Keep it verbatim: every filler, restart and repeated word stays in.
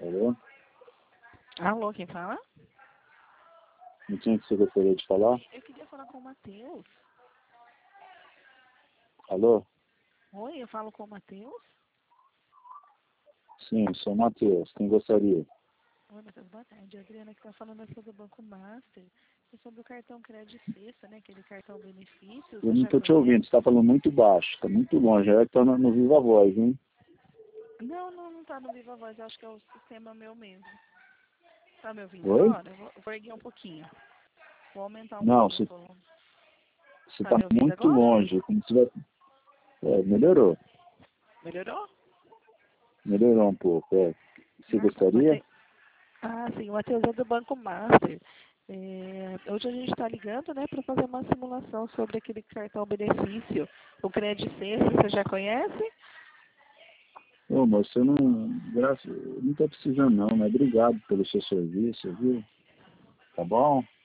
Alô? Alô, quem fala? Não tinha que você gostaria de falar? Eu queria falar com o Matheus. Alô? Oi, eu falo com o Matheus? Sim, sou o Matheus. Quem gostaria? Oi, Matheus, boa tarde. A Adriana que está falando aqui do Banco Master. É sobre o cartão Crédito Sexta, né? Aquele cartão benefícios. Eu Você não já estou te conhece? ouvindo, você está falando muito baixo, está muito longe. É que está no, no Viva Voz, hein? Não, não, não tá no Viva Voz. Eu acho que é o sistema meu mesmo. Tá me ouvindo Oi? agora? Eu vou, vou erguer um pouquinho. Vou aumentar um Não, pouquinho você o volume. Tá está me ouvindo muito agora? longe. Como se tivesse... É, melhorou. Melhorou? Melhorou um pouco, é. Você Ah, tá. gostaria? Mate... Ah, sim, o Matheus é do Banco Master. É, hoje a gente está ligando, né, para fazer uma simulação sobre aquele cartão benefício, o Crédito Sexta, você já conhece? Ô, moço, eu não... Graças... Não estou precisando não, mas obrigado pelo seu serviço, viu? Tá bom?